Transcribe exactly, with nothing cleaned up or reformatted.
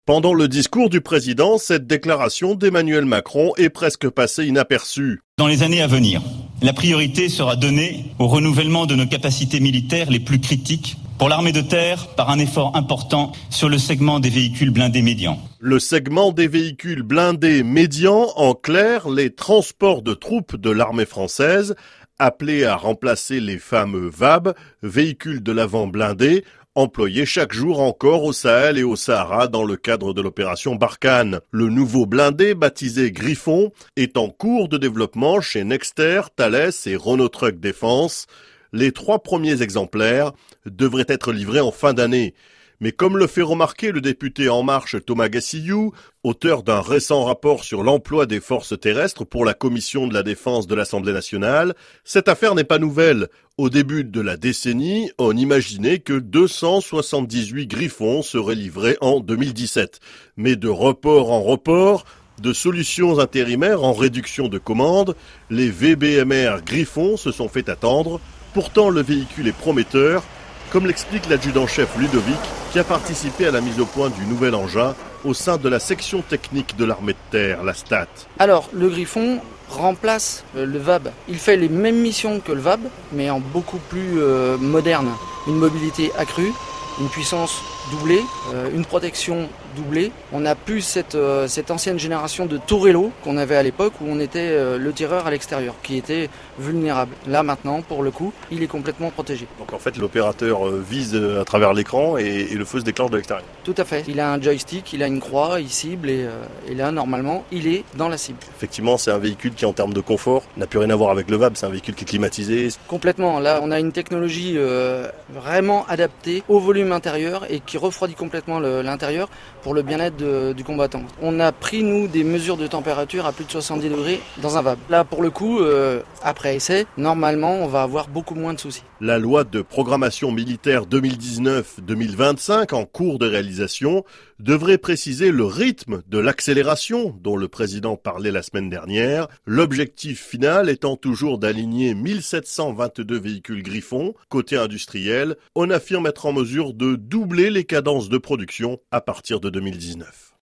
Pendant le discours du président, cette déclaration d'Emmanuel Macron est presque passée inaperçue. Dans les années à venir, la priorité sera donnée au renouvellement de nos capacités militaires les plus critiques pour l'armée de terre par un effort important sur le segment des véhicules blindés médians. Le segment des véhicules blindés médians, en clair, les transports de troupes de l'armée française, appelés à remplacer les fameux V A B, véhicules de l'avant blindés, employés chaque jour encore au Sahel et au Sahara dans le cadre de l'opération Barkhane. Le nouveau blindé, baptisé Griffon, est en cours de développement chez Nexter, Thales et Renault Trucks Défense. Les trois premiers exemplaires devraient être livrés en fin d'année. Mais comme le fait remarquer le député En Marche Thomas Gassillou, auteur d'un récent rapport sur l'emploi des forces terrestres pour la Commission de la Défense de l'Assemblée nationale, cette affaire n'est pas nouvelle. Au début de la décennie, on imaginait que deux cent soixante-dix-huit Griffons seraient livrés en deux mille dix-sept. Mais de report en report, de solutions intérimaires en réduction de commandes, les V B M R Griffon se sont fait attendre. Pourtant, le véhicule est prometteur, comme l'explique l'adjudant-chef Ludovic, qui a participé à la mise au point du nouvel engin au sein de la section technique de l'armée de terre, la S T A T. Alors, le Griffon remplace le V A B. Il fait les mêmes missions que le V A B, mais en beaucoup plus euh, moderne. Une mobilité accrue, une puissance doublée, euh, une protection doublée. On n'a plus cette, euh, cette ancienne génération de tourello qu'on avait à l'époque où on était euh, le tireur à l'extérieur, qui était vulnérable. Là maintenant, pour le coup, il est complètement protégé. Donc en fait, l'opérateur vise à travers l'écran et, et le feu se déclenche de l'extérieur. Tout à fait. Il a un joystick, il a une croix, il cible et, euh, et là, normalement, il est dans la cible. Effectivement, c'est un véhicule qui, en termes de confort, n'a plus rien à voir avec le V A B. C'est un véhicule qui est climatisé. Complètement. Là, on a une technologie euh, vraiment adaptée au volume intérieur et qui refroidit complètement le, l'intérieur pour le bien-être de, du combattant. On a pris, nous, des mesures de température à plus de soixante-dix degrés dans un V A B. Là, pour le coup, euh, après essai, normalement, on va avoir beaucoup moins de soucis. La loi de programmation militaire deux mille dix-neuf deux mille vingt-cinq, en cours de réalisation, devrait préciser le rythme de l'accélération dont le président parlait la semaine dernière, l'objectif final étant toujours d'aligner mille sept cent vingt-deux véhicules Griffon. Côté industriel, on affirme être en mesure de doubler les cadences de production à partir de deux mille dix-neuf.